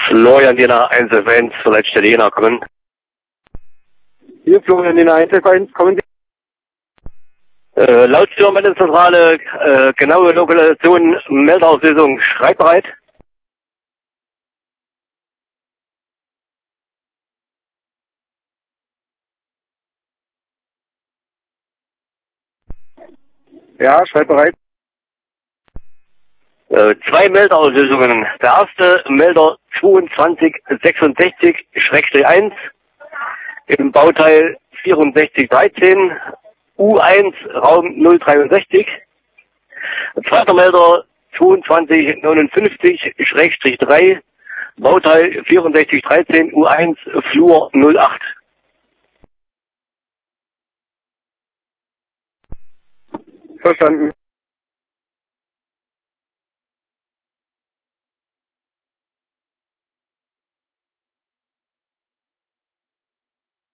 Florian Diener 1F1, vielleicht Stelle Jena kommen. Hier Florian Diener 1F1, kommen Sie? Laut Stürmeldezentrale, genaue Lokalisation, Meldeauslösung, schreibbereit. Ja, schreibbereit. 2 Meldeauslösungen. Der erste Melder 2266-1 im Bauteil 6413, U1 Raum 063. Zweiter Melder 2259-3, Bauteil 6413, U1 Flur 08. Verstanden.